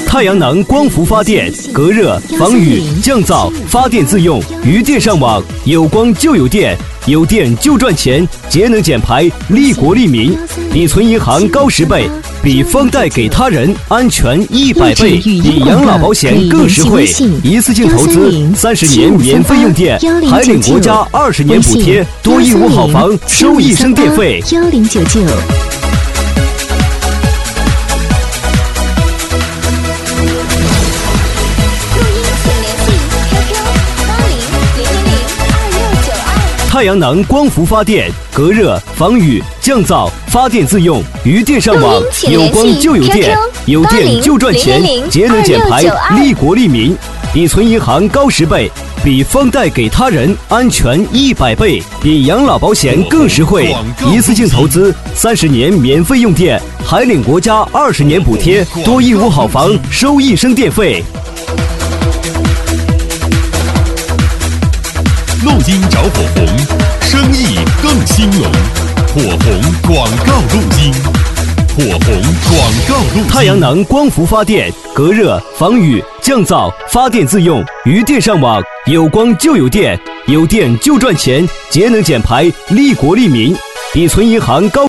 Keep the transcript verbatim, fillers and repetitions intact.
太阳能光伏发电，隔热、防雨、降噪，发电自用，余电上网，有光就有电，有电就赚钱，节能减排，利国利民，比存银行高十倍，比放贷给他人安全一百倍，比养老保险更实惠。一次性投资，三十年免费用电，还领国家二十年补贴，多一屋好房收一升电费。 幺零九九。 太阳能光伏发电，隔热、防雨、降噪，发电自用，余电上网，有光就有电，有电就赚钱，节能减排，利国利民，比存银行高十倍，比放贷给他人安全一百倍，比养老保险更实惠。一次性投资，三十年免费用电，还领国家二十年补贴，多一屋好房收一升电费。 录音找火红，生意更兴隆。火红广告录音，火红广告录音。 太阳能光伏发电，隔热、防雨、降噪，发电自用，余电上网，有光就有电，有电就赚钱，节能减排，利国利民，比存银行高。